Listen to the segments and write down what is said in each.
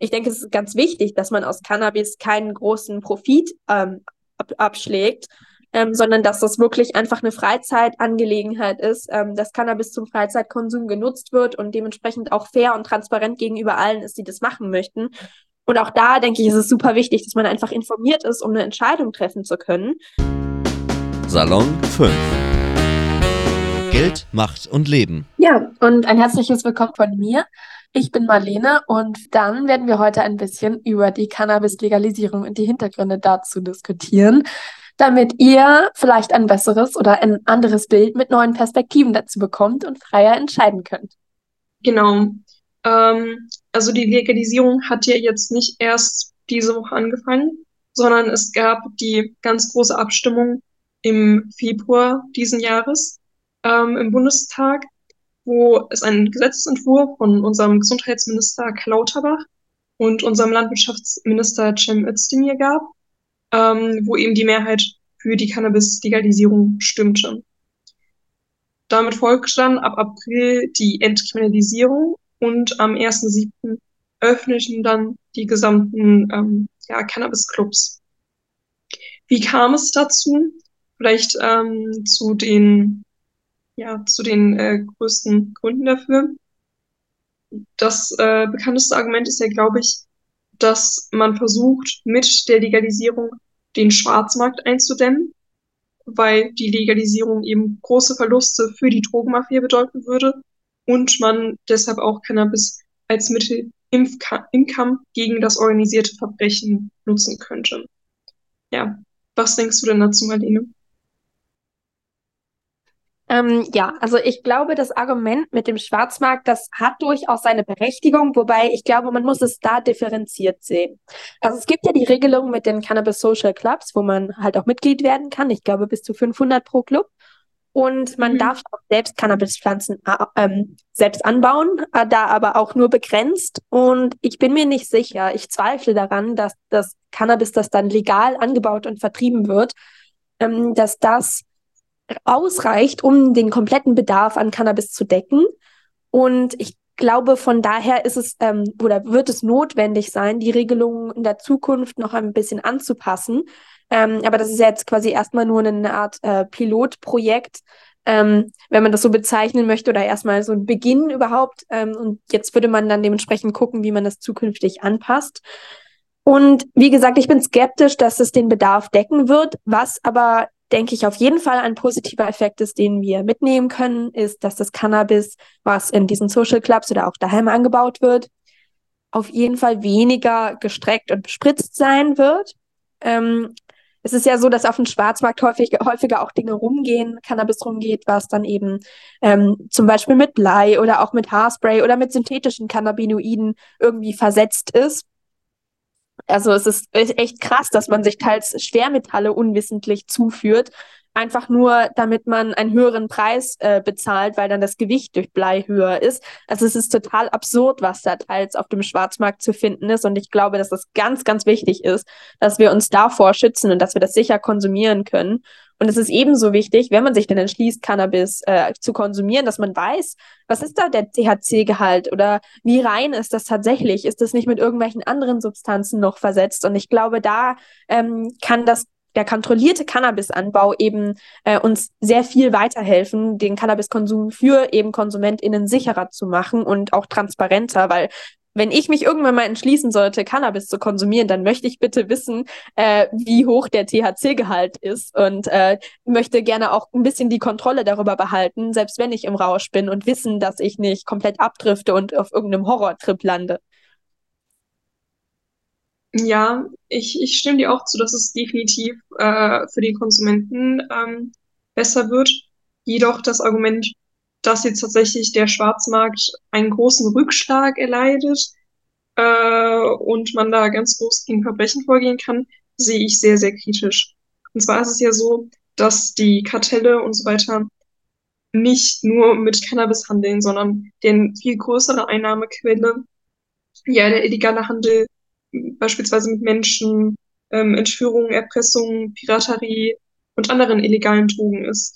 ich denke, es ist ganz wichtig, dass man aus Cannabis keinen großen Profit abschlägt, sondern dass das wirklich einfach eine Freizeitangelegenheit ist, dass Cannabis zum Freizeitkonsum genutzt wird und dementsprechend auch fair und transparent gegenüber allen ist, die das machen möchten. Und auch da, denke ich, ist es super wichtig, dass man einfach informiert ist, um eine Entscheidung treffen zu können. Salon 5. Geld, Macht und Leben. Ja, und ein herzliches Willkommen von mir. Ich bin Marlene und dann werden wir heute ein bisschen über die Cannabis-Legalisierung und die Hintergründe dazu diskutieren, damit ihr vielleicht ein besseres oder ein anderes Bild mit neuen Perspektiven dazu bekommt und freier entscheiden könnt. Genau. Also die Legalisierung hat ja jetzt nicht erst diese Woche angefangen, sondern es gab die ganz große Abstimmung im Februar diesen Jahres im Bundestag, wo es einen Gesetzesentwurf von unserem Gesundheitsminister Karl Lauterbach und unserem Landwirtschaftsminister Cem Özdemir gab, wo eben die Mehrheit für die Cannabis-Legalisierung stimmte. Damit folgte dann ab April die Entkriminalisierung und am 1.7. öffneten dann die gesamten Cannabis-Clubs. Wie kam es dazu? Vielleicht zu den größten Gründen dafür. Das bekannteste Argument ist ja, glaube ich, dass man versucht, mit der Legalisierung den Schwarzmarkt einzudämmen, weil die Legalisierung eben große Verluste für die Drogenmafia bedeuten würde und man deshalb auch Cannabis als Mittel im Kampf gegen das organisierte Verbrechen nutzen könnte. Ja, was denkst du denn dazu, Marlene? Ja, also ich glaube, das Argument mit dem Schwarzmarkt, das hat durchaus seine Berechtigung, wobei ich glaube, man muss es da differenziert sehen. Also es gibt ja die Regelung mit den Cannabis Social Clubs, wo man halt auch Mitglied werden kann. Ich glaube, bis zu 500 pro Club. Und man darf auch selbst Cannabispflanzen selbst anbauen, da aber auch nur begrenzt. Und ich bin mir nicht sicher, ich zweifle daran, dass das Cannabis, das dann legal angebaut und vertrieben wird, dass das ausreicht, um den kompletten Bedarf an Cannabis zu decken. Und ich glaube, von daher ist es oder wird es notwendig sein, die Regelungen in der Zukunft noch ein bisschen anzupassen. Aber das ist ja jetzt quasi erstmal nur eine Art Pilotprojekt, wenn man das so bezeichnen möchte, oder erstmal so ein Beginn überhaupt. Und jetzt würde man dann dementsprechend gucken, wie man das zukünftig anpasst. Und wie gesagt, ich bin skeptisch, dass es den Bedarf decken wird. Was aber, denke ich, auf jeden Fall ein positiver Effekt ist, den wir mitnehmen können, ist, dass das Cannabis, was in diesen Social Clubs oder auch daheim angebaut wird, auf jeden Fall weniger gestreckt und bespritzt sein wird. Es ist ja so, dass auf dem Schwarzmarkt häufiger auch Dinge rumgehen, Cannabis rumgeht, was dann eben zum Beispiel mit Blei oder auch mit Haarspray oder mit synthetischen Cannabinoiden irgendwie versetzt ist. Also es ist echt krass, dass man sich teils Schwermetalle unwissentlich zuführt, einfach nur, damit man einen höheren Preis bezahlt, weil dann das Gewicht durch Blei höher ist. Also es ist total absurd, was da teils auf dem Schwarzmarkt zu finden ist. Und ich glaube, dass das ganz, ganz wichtig ist, dass wir uns davor schützen und dass wir das sicher konsumieren können. Und es ist ebenso wichtig, wenn man sich denn entschließt, Cannabis zu konsumieren, dass man weiß, was ist da der THC-Gehalt oder wie rein ist das tatsächlich? Ist das nicht mit irgendwelchen anderen Substanzen noch versetzt? Und ich glaube, da kann der kontrollierte Cannabisanbau eben uns sehr viel weiterhelfen, den Cannabiskonsum für eben KonsumentInnen sicherer zu machen und auch transparenter, weil wenn ich mich irgendwann mal entschließen sollte, Cannabis zu konsumieren, dann möchte ich bitte wissen, wie hoch der THC-Gehalt ist und möchte gerne auch ein bisschen die Kontrolle darüber behalten, selbst wenn ich im Rausch bin und wissen, dass ich nicht komplett abdrifte und auf irgendeinem Horrortrip lande. Ja, ich stimme dir auch zu, dass es definitiv für den Konsumenten besser wird. Jedoch das Argument, dass jetzt tatsächlich der Schwarzmarkt einen großen Rückschlag erleidet und man da ganz groß gegen Verbrechen vorgehen kann, sehe ich sehr, sehr kritisch. Und zwar ist es ja so, dass die Kartelle und so weiter nicht nur mit Cannabis handeln, sondern deren viel größere Einnahmequelle, ja, der illegale Handel beispielsweise mit Menschen, Entführung, Erpressung, Piraterie und anderen illegalen Drogen ist.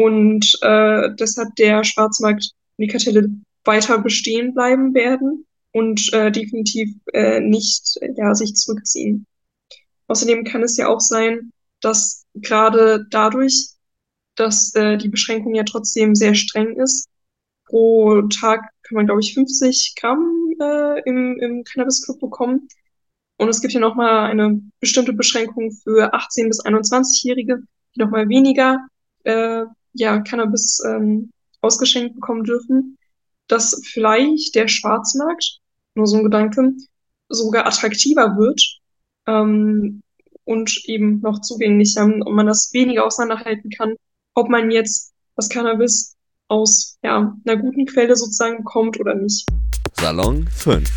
Und deshalb der Schwarzmarkt und die Kartelle weiter bestehen bleiben werden und definitiv nicht sich zurückziehen. Außerdem kann es ja auch sein, dass gerade dadurch, dass die Beschränkung ja trotzdem sehr streng ist, pro Tag kann man, glaube ich, 50 Gramm im Cannabis-Club bekommen. Und es gibt ja nochmal eine bestimmte Beschränkung für 18- bis 21-Jährige, die nochmal weniger Cannabis ausgeschenkt bekommen dürfen, dass vielleicht der Schwarzmarkt, nur so ein Gedanke, sogar attraktiver wird und eben noch zugänglicher und man das weniger auseinanderhalten kann, ob man jetzt das Cannabis aus einer guten Quelle sozusagen bekommt oder nicht. Salon 5.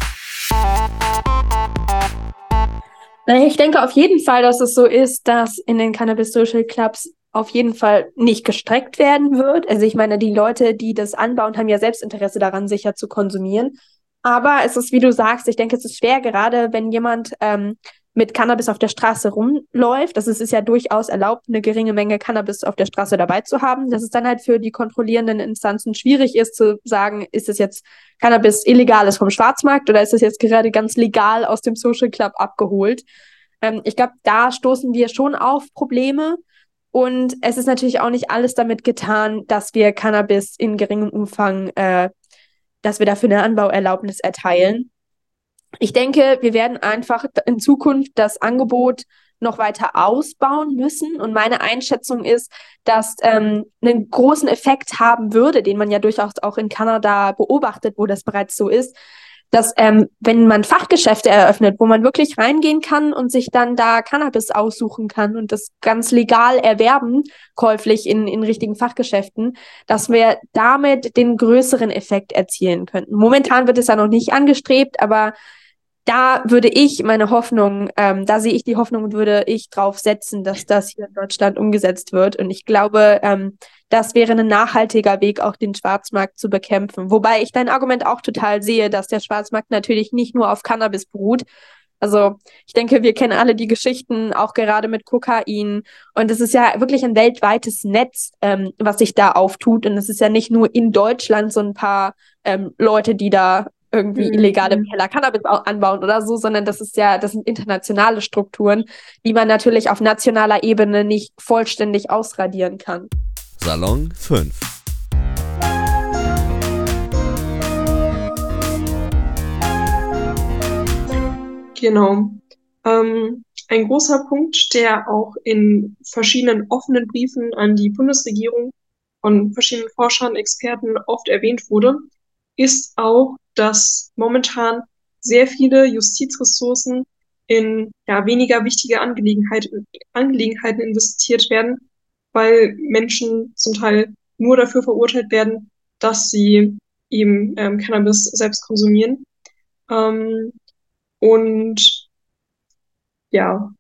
Naja, ich denke auf jeden Fall, dass es so ist, dass in den Cannabis Social Clubs auf jeden Fall nicht gestreckt werden wird. Also ich meine, die Leute, die das anbauen, haben ja selbst Interesse daran, sicher zu konsumieren. Aber es ist, wie du sagst, ich denke, es ist schwer, gerade wenn jemand mit Cannabis auf der Straße rumläuft. Das ist ja durchaus erlaubt, eine geringe Menge Cannabis auf der Straße dabei zu haben. Dass es dann halt für die kontrollierenden Instanzen schwierig ist zu sagen, ist es jetzt Cannabis Illegales vom Schwarzmarkt oder ist es jetzt gerade ganz legal aus dem Social Club abgeholt? Ich glaube, da stoßen wir schon auf Probleme. Und es ist natürlich auch nicht alles damit getan, dass wir Cannabis in geringem Umfang, dass wir dafür eine Anbauerlaubnis erteilen. Ich denke, wir werden einfach in Zukunft das Angebot noch weiter ausbauen müssen. Und meine Einschätzung ist, dass einen großen Effekt haben würde, den man ja durchaus auch in Kanada beobachtet, wo das bereits so ist, dass wenn man Fachgeschäfte eröffnet, wo man wirklich reingehen kann und sich dann da Cannabis aussuchen kann und das ganz legal erwerben, käuflich in richtigen Fachgeschäften, dass wir damit den größeren Effekt erzielen könnten. Momentan wird es ja noch nicht angestrebt, aber da würde ich meine Hoffnung, da sehe ich die Hoffnung und würde ich drauf setzen, dass das hier in Deutschland umgesetzt wird. Und ich glaube, das wäre ein nachhaltiger Weg, auch den Schwarzmarkt zu bekämpfen. Wobei ich dein Argument auch total sehe, dass der Schwarzmarkt natürlich nicht nur auf Cannabis beruht. Also ich denke, wir kennen alle die Geschichten, auch gerade mit Kokain. Und es ist ja wirklich ein weltweites Netz, was sich da auftut. Und es ist ja nicht nur in Deutschland so ein paar Leute, die da irgendwie illegal im Keller Cannabis anbauen oder so, sondern das sind internationale Strukturen, die man natürlich auf nationaler Ebene nicht vollständig ausradieren kann. Salon 5. Genau. Ein großer Punkt, der auch in verschiedenen offenen Briefen an die Bundesregierung von verschiedenen Forschern, Experten oft erwähnt wurde, ist auch, dass momentan sehr viele Justizressourcen in weniger wichtige Angelegenheiten investiert werden, weil Menschen zum Teil nur dafür verurteilt werden, dass sie eben Cannabis selbst konsumieren. Und ja,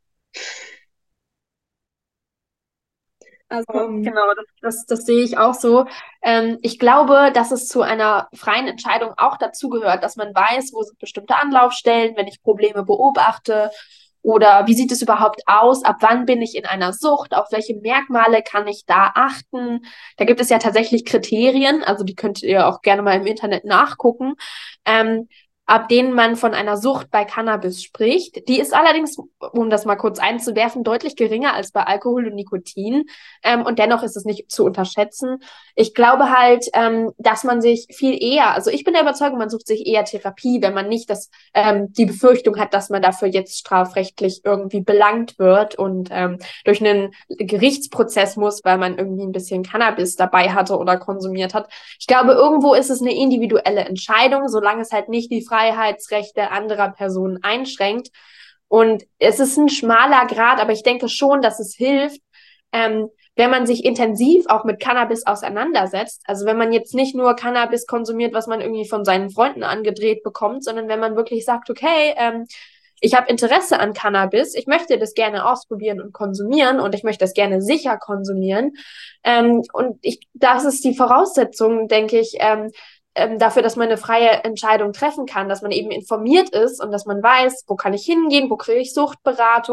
Also genau, das sehe ich auch so. Ich glaube, dass es zu einer freien Entscheidung auch dazugehört, dass man weiß, wo sind bestimmte Anlaufstellen, wenn ich Probleme beobachte oder wie sieht es überhaupt aus, ab wann bin ich in einer Sucht, auf welche Merkmale kann ich da achten. Da gibt es ja tatsächlich Kriterien, also die könnt ihr auch gerne mal im Internet nachgucken. Ähm, Ab denen man von einer Sucht bei Cannabis spricht. Die ist allerdings, um das mal kurz einzuwerfen, deutlich geringer als bei Alkohol und Nikotin. Und dennoch ist es nicht zu unterschätzen. Ich glaube halt, dass man sich viel eher, also ich bin der Überzeugung, man sucht sich eher Therapie, wenn man nicht die Befürchtung hat, dass man dafür jetzt strafrechtlich irgendwie belangt wird und durch einen Gerichtsprozess muss, weil man irgendwie ein bisschen Cannabis dabei hatte oder konsumiert hat. Ich glaube, irgendwo ist es eine individuelle Entscheidung, solange es halt nicht die Freiheitsrechte anderer Personen einschränkt. Und es ist ein schmaler Grad, aber ich denke schon, dass es hilft, wenn man sich intensiv auch mit Cannabis auseinandersetzt. Also wenn man jetzt nicht nur Cannabis konsumiert, was man irgendwie von seinen Freunden angedreht bekommt, sondern wenn man wirklich sagt, okay, ich habe Interesse an Cannabis, ich möchte das gerne ausprobieren und konsumieren und ich möchte das gerne sicher konsumieren. Das ist die Voraussetzung, denke ich, dafür, dass man eine freie Entscheidung treffen kann, dass man eben informiert ist und dass man weiß, wo kann ich hingehen, wo kriege ich Suchtberatung,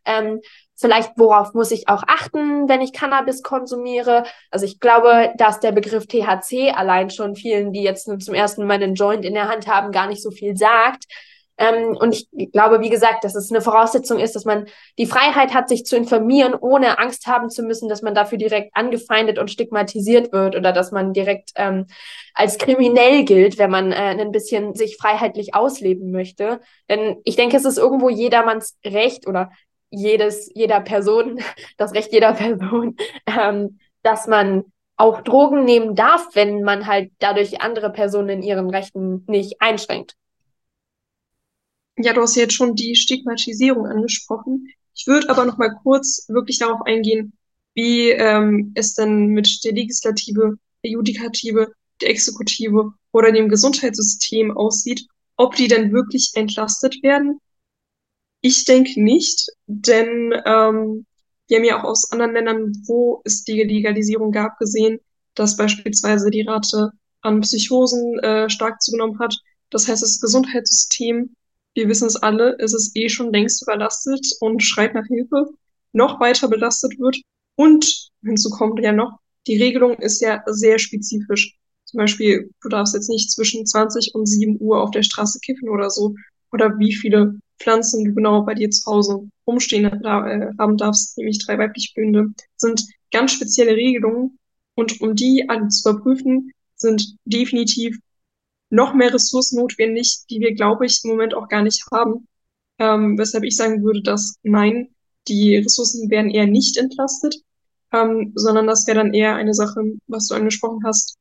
Vielleicht, worauf muss ich auch achten, wenn ich Cannabis konsumiere? Also ich glaube, dass der Begriff THC allein schon vielen, die jetzt zum ersten Mal einen Joint in der Hand haben, gar nicht so viel sagt. Und ich glaube, wie gesagt, dass es eine Voraussetzung ist, dass man die Freiheit hat, sich zu informieren, ohne Angst haben zu müssen, dass man dafür direkt angefeindet und stigmatisiert wird oder dass man direkt als kriminell gilt, wenn man ein bisschen sich freiheitlich ausleben möchte. Denn ich denke, es ist irgendwo jedermanns Recht oder jeder Person, das Recht jeder Person, dass man auch Drogen nehmen darf, wenn man halt dadurch andere Personen in ihren Rechten nicht einschränkt. Ja, du hast jetzt schon die Stigmatisierung angesprochen. Ich würde aber noch mal kurz wirklich darauf eingehen, wie es denn mit der Legislative, der Judikative, der Exekutive oder dem Gesundheitssystem aussieht, ob die denn wirklich entlastet werden. Ich denke nicht, denn wir haben ja auch aus anderen Ländern, wo es die Legalisierung gab, gesehen, dass beispielsweise die Rate an Psychosen stark zugenommen hat. Das heißt, das Gesundheitssystem, wir wissen es alle, es ist eh schon längst überlastet und schreit nach Hilfe, noch weiter belastet wird. Und hinzu kommt ja noch, die Regelung ist ja sehr spezifisch. Zum Beispiel, du darfst jetzt nicht zwischen 20 und 7 Uhr auf der Straße kiffen oder so. Oder wie viele Pflanzen du genau bei dir zu Hause rumstehen haben darfst, nämlich 3 weiblich blühende, sind ganz spezielle Regelungen. Und um die alle zu überprüfen, sind definitiv noch mehr Ressourcen notwendig, die wir, glaube ich, im Moment auch gar nicht haben. Weshalb ich sagen würde, dass nein, die Ressourcen werden eher nicht entlastet, sondern das wäre dann eher eine Sache, was du angesprochen hast,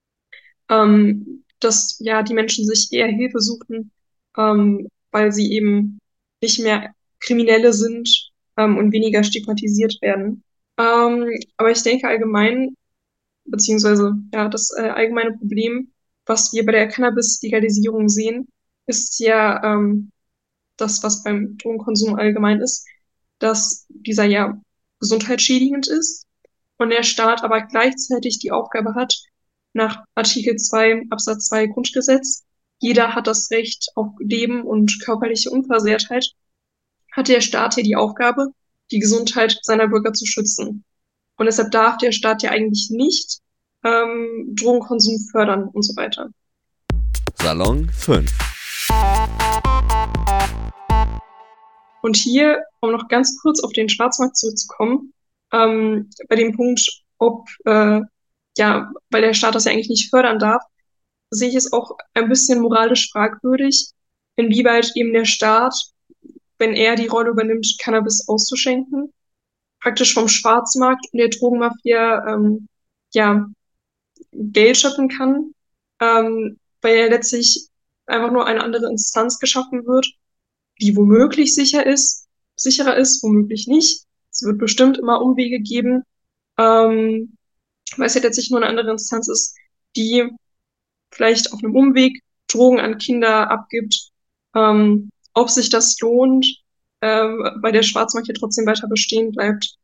dass ja die Menschen sich eher Hilfe suchen, weil sie eben nicht mehr Kriminelle sind, und weniger stigmatisiert werden. Aber ich denke allgemein, beziehungsweise ja, das allgemeine Problem, was wir bei der Cannabis-Legalisierung sehen, ist ja das, was beim Drogenkonsum allgemein ist, dass dieser ja gesundheitsschädigend ist und der Staat aber gleichzeitig die Aufgabe hat, nach Artikel 2 Absatz 2 Grundgesetz, jeder hat das Recht auf Leben und körperliche Unversehrtheit, hat der Staat hier die Aufgabe, die Gesundheit seiner Bürger zu schützen. Und deshalb darf der Staat ja eigentlich nicht Drogenkonsum fördern und so weiter. Salon 5. Und hier, um noch ganz kurz auf den Schwarzmarkt zurückzukommen, bei dem Punkt, ob, ja, weil der Staat das ja eigentlich nicht fördern darf, sehe ich es auch ein bisschen moralisch fragwürdig, inwieweit eben der Staat, wenn er die Rolle übernimmt, Cannabis auszuschenken, praktisch vom Schwarzmarkt und der Drogenmafia ja, Geld schöpfen kann, weil er letztlich einfach nur eine andere Instanz geschaffen wird, die womöglich sicherer ist, womöglich nicht. Es wird bestimmt immer Umwege geben, weil es ja letztlich nur eine andere Instanz ist, die vielleicht auf einem Umweg Drogen an Kinder abgibt. Ob sich das lohnt, weil der Schwarzmarkt hier trotzdem weiter bestehen bleibt.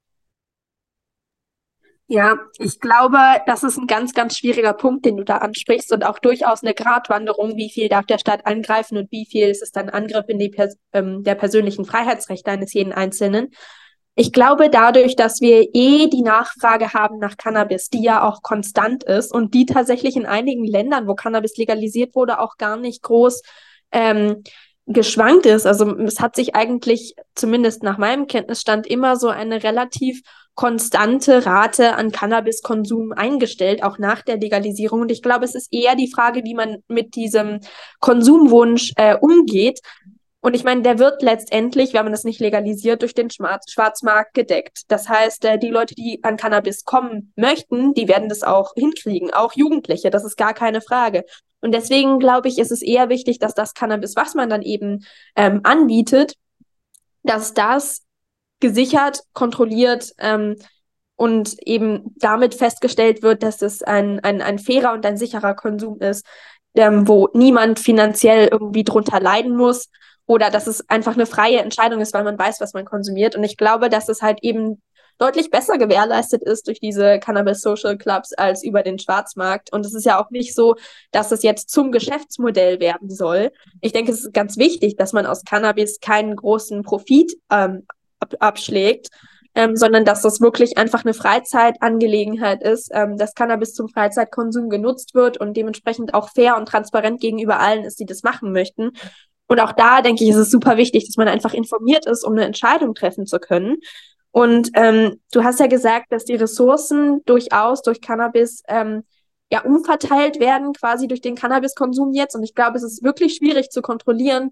Ja, ich glaube, das ist ein ganz, ganz schwieriger Punkt, den du da ansprichst und auch durchaus eine Gratwanderung, wie viel darf der Staat angreifen und wie viel ist es dann Angriff in die der persönlichen Freiheitsrechte eines jeden Einzelnen. Ich glaube, dadurch, dass wir die Nachfrage haben nach Cannabis, die ja auch konstant ist und die tatsächlich in einigen Ländern, wo Cannabis legalisiert wurde, auch gar nicht groß geschwankt ist. Also es hat sich eigentlich, zumindest nach meinem Kenntnisstand, immer so eine relativ konstante Rate an Cannabiskonsum eingestellt, auch nach der Legalisierung. Und ich glaube, es ist eher die Frage, wie man mit diesem Konsumwunsch umgeht. Und ich meine, der wird letztendlich, wenn man das nicht legalisiert, durch den Schwarzmarkt gedeckt. Das heißt, die Leute, die an Cannabis kommen möchten, die werden das auch hinkriegen, auch Jugendliche, das ist gar keine Frage. Und deswegen glaube ich, ist es eher wichtig, dass das Cannabis, was man dann eben anbietet, dass das gesichert, kontrolliert und eben damit festgestellt wird, dass es ein fairer und ein sicherer Konsum ist, wo niemand finanziell irgendwie drunter leiden muss oder dass es einfach eine freie Entscheidung ist, weil man weiß, was man konsumiert. Und ich glaube, dass es halt eben deutlich besser gewährleistet ist durch diese Cannabis Social Clubs als über den Schwarzmarkt. Und es ist ja auch nicht so, dass es jetzt zum Geschäftsmodell werden soll. Ich denke, es ist ganz wichtig, dass man aus Cannabis keinen großen Profit abschlägt, sondern dass das wirklich einfach eine Freizeitangelegenheit ist, dass Cannabis zum Freizeitkonsum genutzt wird und dementsprechend auch fair und transparent gegenüber allen ist, die das machen möchten. Und auch da, denke ich, ist es super wichtig, dass man einfach informiert ist, um eine Entscheidung treffen zu können. Und du hast ja gesagt, dass die Ressourcen durchaus durch Cannabis ja umverteilt werden, quasi durch den Cannabiskonsum jetzt. Und ich glaube, es ist wirklich schwierig zu kontrollieren,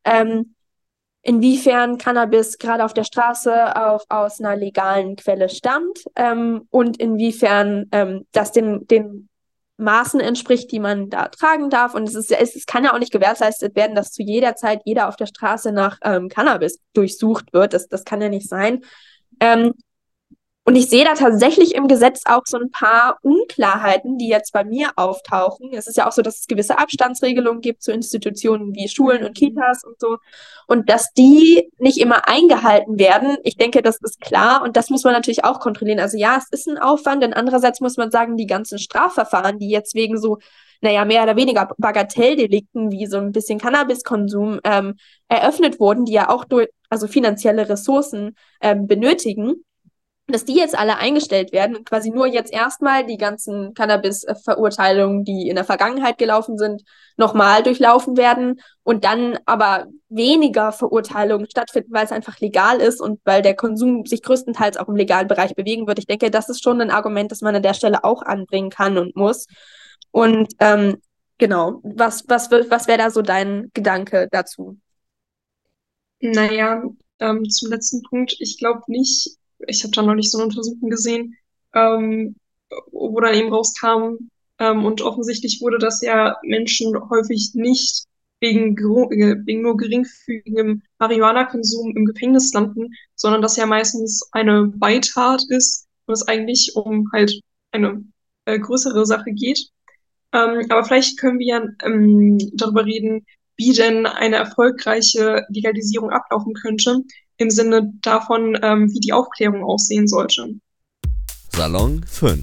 inwiefern Cannabis gerade auf der Straße aus einer legalen Quelle stammt und inwiefern das den Maßen entspricht, die man da tragen darf. Und es kann ja auch nicht gewährleistet werden, dass zu jeder Zeit jeder auf der Straße nach Cannabis durchsucht wird. Das kann ja nicht sein. Ähm, und ich sehe da tatsächlich im Gesetz auch so ein paar Unklarheiten, die jetzt bei mir auftauchen. Es ist ja auch so, dass es gewisse Abstandsregelungen gibt zu Institutionen wie Schulen und Kitas und so. Und dass die nicht immer eingehalten werden, ich denke, das ist klar. Und das muss man natürlich auch kontrollieren. Also ja, es ist ein Aufwand. Denn andererseits muss man sagen, die ganzen Strafverfahren, die jetzt wegen so, naja, mehr oder weniger Bagatelldelikten wie so ein bisschen Cannabiskonsum eröffnet wurden, die ja auch durch, also finanzielle Ressourcen benötigen, dass die jetzt alle eingestellt werden und quasi nur jetzt erstmal die ganzen Cannabis-Verurteilungen, die in der Vergangenheit gelaufen sind, nochmal durchlaufen werden und dann aber weniger Verurteilungen stattfinden, weil es einfach legal ist und weil der Konsum sich größtenteils auch im legalen Bereich bewegen wird. Ich denke, das ist schon ein Argument, das man an der Stelle auch anbringen kann und muss. Und genau, was wäre da so dein Gedanke dazu? Naja, zum letzten Punkt, ich glaube nicht, ich habe da noch nicht so eine Untersuchung gesehen, ähm, wo dann eben rauskam, und offensichtlich wurde, dass ja Menschen häufig nicht wegen nur geringfügigem Marihuana-Konsum im Gefängnis landen, sondern dass ja meistens eine Beitat ist und es eigentlich um halt eine größere Sache geht. Aber vielleicht können wir ja darüber reden, wie denn eine erfolgreiche Legalisierung ablaufen könnte, im Sinne davon, wie die Aufklärung aussehen sollte. Salon 5.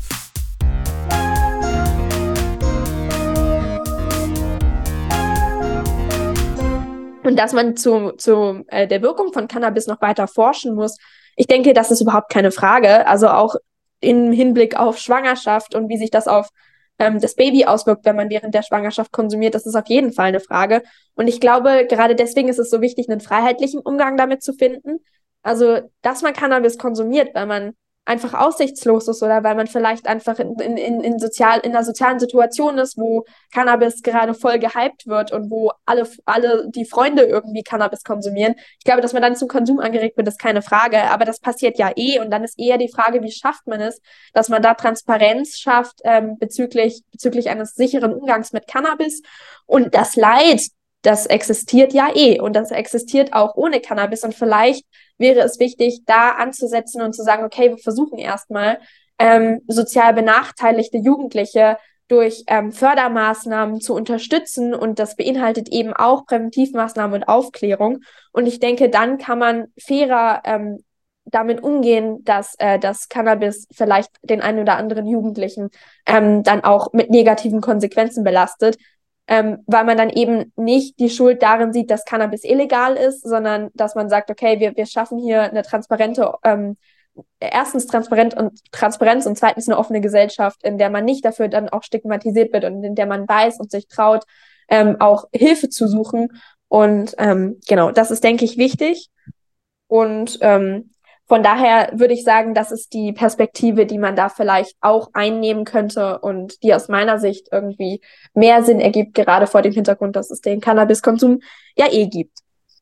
Und dass man zu der Wirkung von Cannabis noch weiter forschen muss, ich denke, das ist überhaupt keine Frage. Also auch im Hinblick auf Schwangerschaft und wie sich das auf das Baby auswirkt, wenn man während der Schwangerschaft konsumiert, das ist auf jeden Fall eine Frage. Und ich glaube, gerade deswegen ist es so wichtig, einen freiheitlichen Umgang damit zu finden. Also, dass man Cannabis konsumiert, weil man einfach aussichtslos ist oder weil man vielleicht einfach in einer sozialen Situation ist, wo Cannabis gerade voll gehypt wird und wo alle die Freunde irgendwie Cannabis konsumieren. Ich glaube, dass man dann zum Konsum angeregt wird, ist keine Frage, aber das passiert ja eh und dann ist eher die Frage, wie schafft man es, dass man da Transparenz schafft bezüglich eines sicheren Umgangs mit Cannabis und das Leid, das existiert ja eh und das existiert auch ohne Cannabis und vielleicht wäre es wichtig, da anzusetzen und zu sagen, okay, wir versuchen erstmal sozial benachteiligte Jugendliche durch Fördermaßnahmen zu unterstützen und das beinhaltet eben auch Präventivmaßnahmen und Aufklärung. Und ich denke, dann kann man fairer damit umgehen, dass das Cannabis vielleicht den einen oder anderen Jugendlichen dann auch mit negativen Konsequenzen belastet, weil man dann eben nicht die Schuld darin sieht, dass Cannabis illegal ist, sondern dass man sagt, okay, wir schaffen hier eine erstens Transparenz und zweitens eine offene Gesellschaft, in der man nicht dafür dann auch stigmatisiert wird und in der man weiß und sich traut, auch Hilfe zu suchen. Und genau, das ist, denke ich, wichtig. Und von daher würde ich sagen, das ist die Perspektive, die man da vielleicht auch einnehmen könnte und die aus meiner Sicht irgendwie mehr Sinn ergibt, gerade vor dem Hintergrund, dass es den Cannabiskonsum ja eh gibt.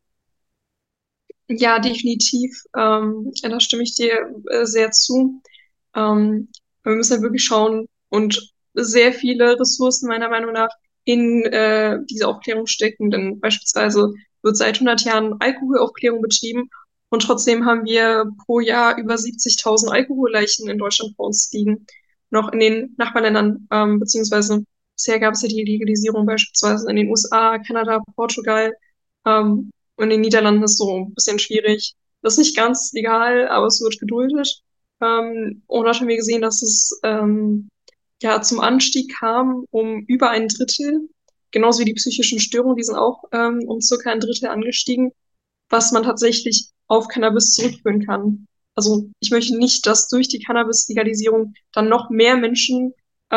Ja, definitiv. Da stimme ich dir sehr zu. Wir müssen ja wirklich schauen und sehr viele Ressourcen meiner Meinung nach in diese Aufklärung stecken. Denn beispielsweise wird seit 100 Jahren Alkoholaufklärung betrieben und trotzdem haben wir pro Jahr über 70.000 Alkoholleichen in Deutschland vor uns liegen. Noch in den Nachbarländern, beziehungsweise bisher gab es ja die Legalisierung beispielsweise in den USA, Kanada, Portugal. Und in den Niederlanden ist so ein bisschen schwierig. Das ist nicht ganz legal, aber es wird geduldet. Und dort haben wir gesehen, dass es ja zum Anstieg kam um über ein Drittel. Genauso wie die psychischen Störungen, die sind auch um circa ein Drittel angestiegen, was man tatsächlich auf Cannabis zurückführen kann. Also ich möchte nicht, dass durch die Cannabis-Legalisierung dann noch mehr Menschen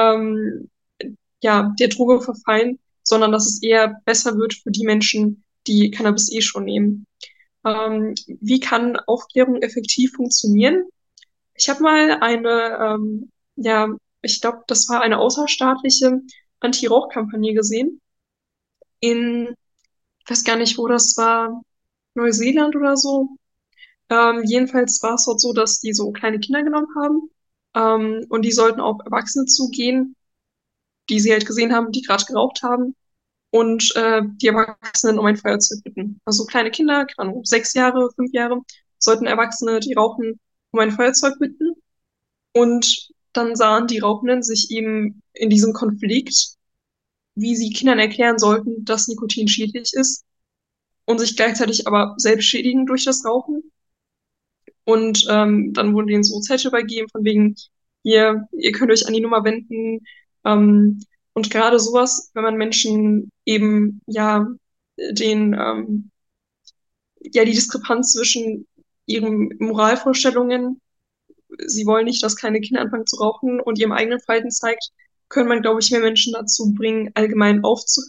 der Droge verfallen, sondern dass es eher besser wird für die Menschen, die Cannabis eh schon nehmen. Wie kann Aufklärung effektiv funktionieren? Ich habe mal ich glaube, das war eine außerstaatliche Anti-Rauch-Kampagne gesehen ich weiß gar nicht, wo das war, Neuseeland oder so. Jedenfalls war es dort so, dass die so kleine Kinder genommen haben und die sollten auf Erwachsene zugehen, die sie halt gesehen haben, die gerade geraucht haben und die Erwachsenen um ein Feuerzeug bitten. Also kleine Kinder, keine Ahnung, 6 Jahre, 5 Jahre, sollten Erwachsene, die rauchen, um ein Feuerzeug bitten. Und dann sahen die Rauchenden sich eben in diesem Konflikt, wie sie Kindern erklären sollten, dass Nikotin schädlich ist und sich gleichzeitig aber selbst schädigen durch das Rauchen. Und dann wurden denen so Zettel übergeben, von wegen, ihr könnt euch an die Nummer wenden. Und gerade sowas, wenn man Menschen eben die Diskrepanz zwischen ihren Moralvorstellungen, sie wollen nicht, dass kleine Kinder anfangen zu rauchen und ihrem eigenen Verhalten zeigt, können man, glaube ich, mehr Menschen dazu bringen, allgemein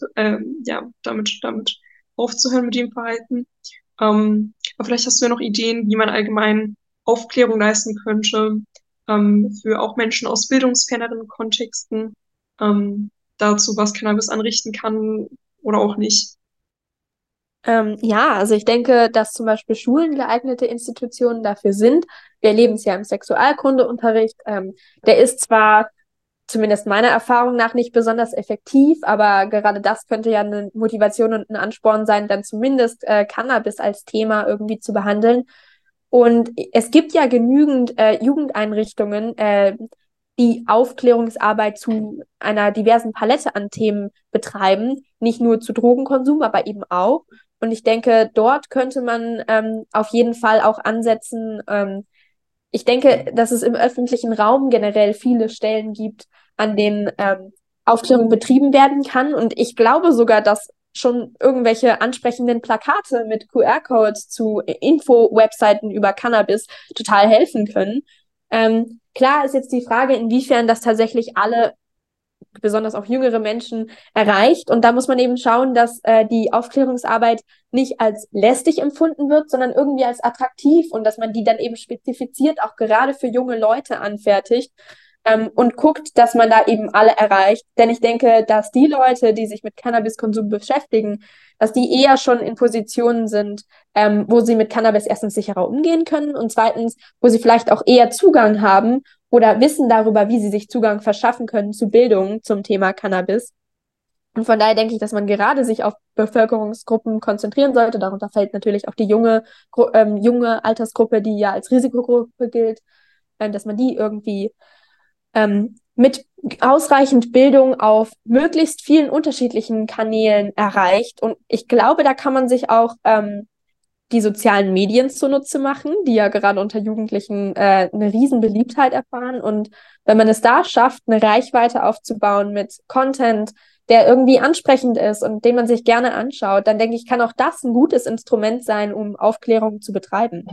damit aufzuhören mit dem Verhalten. Aber vielleicht hast du ja noch Ideen, wie man allgemein Aufklärung leisten könnte, für auch Menschen aus bildungsferneren Kontexten, dazu, was Cannabis anrichten kann oder auch nicht. Ja, also ich denke, dass zum Beispiel Schulen geeignete Institutionen dafür sind. Wir erleben es ja im Sexualkundeunterricht. Der ist zwar zumindest meiner Erfahrung nach nicht besonders effektiv, aber gerade das könnte ja eine Motivation und ein Ansporn sein, dann zumindest Cannabis als Thema irgendwie zu behandeln. Und es gibt ja genügend Jugendeinrichtungen, die Aufklärungsarbeit zu einer diversen Palette an Themen betreiben, nicht nur zu Drogenkonsum, aber eben auch. Und ich denke, dort könnte man auf jeden Fall auch ansetzen. Ich denke, dass es im öffentlichen Raum generell viele Stellen gibt, an denen Aufklärung betrieben werden kann. Und ich glaube sogar, dass schon irgendwelche ansprechenden Plakate mit QR-Codes zu Info-Webseiten über Cannabis total helfen können. Klar ist jetzt die Frage, inwiefern das tatsächlich alle, besonders auch jüngere Menschen, erreicht. Und da muss man eben schauen, dass die Aufklärungsarbeit nicht als lästig empfunden wird, sondern irgendwie als attraktiv und dass man die dann eben spezifiziert auch gerade für junge Leute anfertigt und guckt, dass man da eben alle erreicht. Denn ich denke, dass die Leute, die sich mit Cannabiskonsum beschäftigen, dass die eher schon in Positionen sind, wo sie mit Cannabis erstens sicherer umgehen können und zweitens, wo sie vielleicht auch eher Zugang haben oder Wissen darüber, wie sie sich Zugang verschaffen können zu Bildung zum Thema Cannabis. Und von daher denke ich, dass man gerade sich auf Bevölkerungsgruppen konzentrieren sollte. Darunter fällt natürlich auch die junge Altersgruppe, die ja als Risikogruppe gilt, dass man die irgendwie mit ausreichend Bildung auf möglichst vielen unterschiedlichen Kanälen erreicht. Und ich glaube, da kann man sich auch die sozialen Medien zunutze machen, die ja gerade unter Jugendlichen eine riesen Beliebtheit erfahren. Und wenn man es da schafft, eine Reichweite aufzubauen mit Content, der irgendwie ansprechend ist und den man sich gerne anschaut, dann denke ich, kann auch das ein gutes Instrument sein, um Aufklärung zu betreiben.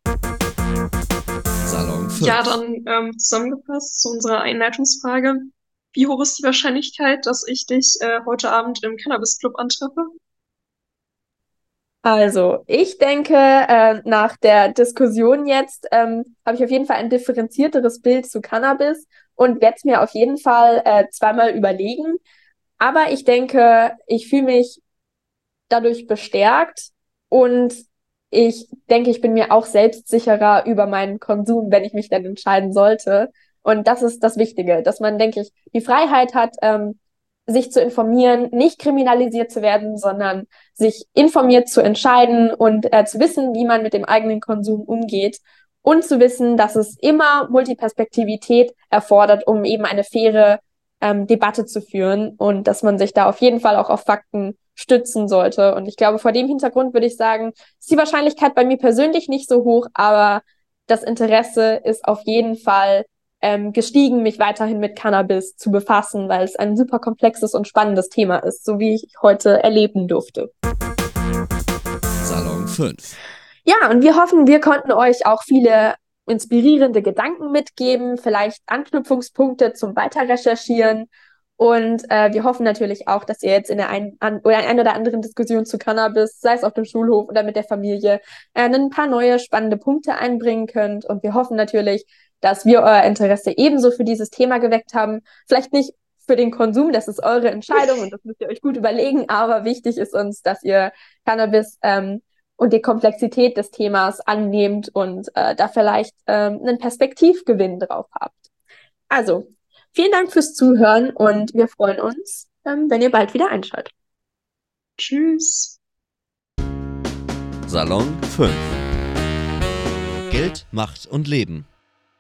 Salon 5. Ja, dann zusammengefasst zu unserer Einleitungsfrage. Wie hoch ist die Wahrscheinlichkeit, dass ich dich heute Abend im Cannabis-Club antreffe? Also, ich denke, nach der Diskussion jetzt habe ich auf jeden Fall ein differenzierteres Bild zu Cannabis und werde es mir auf jeden Fall zweimal überlegen. Aber ich denke, ich fühle mich dadurch bestärkt und ich denke, ich bin mir auch selbstsicherer über meinen Konsum, wenn ich mich dann entscheiden sollte. Und das ist das Wichtige, dass man, denke ich, die Freiheit hat, sich zu informieren, nicht kriminalisiert zu werden, sondern sich informiert zu entscheiden und zu wissen, wie man mit dem eigenen Konsum umgeht und zu wissen, dass es immer Multiperspektivität erfordert, um eben eine faire Debatte zu führen und dass man sich da auf jeden Fall auch auf Fakten stützen sollte. Und ich glaube, vor dem Hintergrund würde ich sagen, ist die Wahrscheinlichkeit bei mir persönlich nicht so hoch, aber das Interesse ist auf jeden Fall gestiegen, mich weiterhin mit Cannabis zu befassen, weil es ein super komplexes und spannendes Thema ist, so wie ich heute erleben durfte. Salon 5. Ja, und wir hoffen, wir konnten euch auch viele inspirierende Gedanken mitgeben, vielleicht Anknüpfungspunkte zum Weiterrecherchieren. Und wir hoffen natürlich auch, dass ihr jetzt in der ein oder anderen Diskussion zu Cannabis, sei es auf dem Schulhof oder mit der Familie, ein paar neue spannende Punkte einbringen könnt. Und wir hoffen natürlich, dass wir euer Interesse ebenso für dieses Thema geweckt haben. Vielleicht nicht für den Konsum, das ist eure Entscheidung und das müsst ihr euch gut überlegen, aber wichtig ist uns, dass ihr Cannabis und die Komplexität des Themas annehmt und da vielleicht einen Perspektivgewinn drauf habt. Also, vielen Dank fürs Zuhören und wir freuen uns, wenn ihr bald wieder einschaltet. Tschüss. Salon 5. Geld, Macht und Leben.